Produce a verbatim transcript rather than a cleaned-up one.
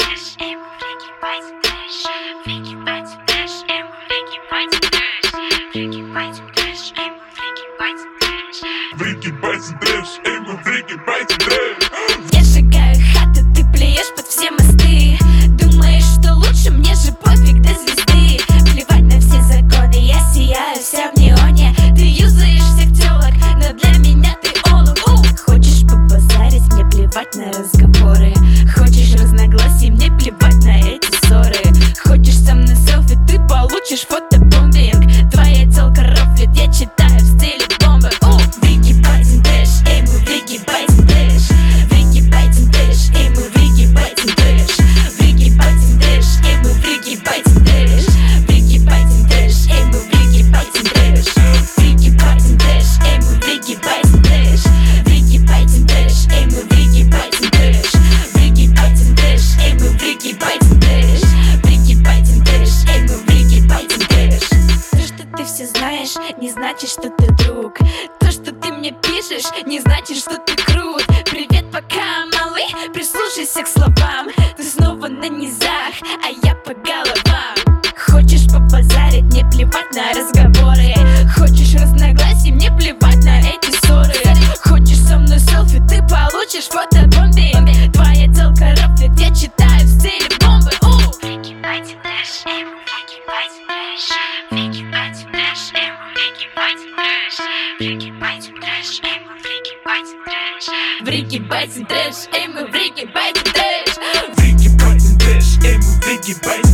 трэш, эй, мы фрики байтим трэш, фрики байтим трэш, эй, мы фрики байтим трэш, фрики байтим трэш, эй, мы фрики байтим трэш, фрики байтим трэш, эй, мы фрики байтим трэш. Я сжигаю хату, ты плюешь под все мосты. Думаешь, что лучше, мне же пофиг до звезды. Плевать на все законы, я сияю вся в неоне. Ты юзаешь всех телок, но для меня ты олух. Хочешь побазарить, мне плевать на разговоры. Хочешь разногласий, мне плевать на эти ссоры. Хочешь со мной селфи, ты получишь фотобомбинг. Твоя телка рофлит, я читаю в стиле бомбы. Фрики байтим трэш, эй, мы фрики байтим трэш, фрики байтим трэш, эй, мы фрики байтим трэш, фрики байтим трэш, эй, мы фрики байтим трэш, фрики байтим трэш, эй, мы фрики байтим трэш, фрики байтим трэш, эй, мы фрики байтим трэш, фрики байтим трэш, эй, мы фрики байтим трэш, фрики байтим трэш, эй, мы фрики байтим трэш, фрики байтим трэш, эй, мы фрики байтим трэш. То, что ты все знаешь, не значит, что ты друг. То, что ты мне пишешь, не значит, что ты крут. Привет, пока, малый, прислушайся к словам. Ты снова на низах, а я по головам. Хочешь побазарить, мне плевать на разговоры. Хочешь разногласий, мне плевать на эти ссоры. Хочешь со мной селфи, ты получишь фотобомбинг. Твоя телка рофлит, я читаю в стиле бомбы. Фрики байтим трэш, эй, мы фрики байтим трэш, фрики байтим трэш, эй, мы фрики байтим трэш, фрики байтим трэш, эй, мы фрики байтим трэш, фрики байтим трэш, эй, мы фрики байтим трэш, Фрики байтим трэш, эй, мы фрики байтим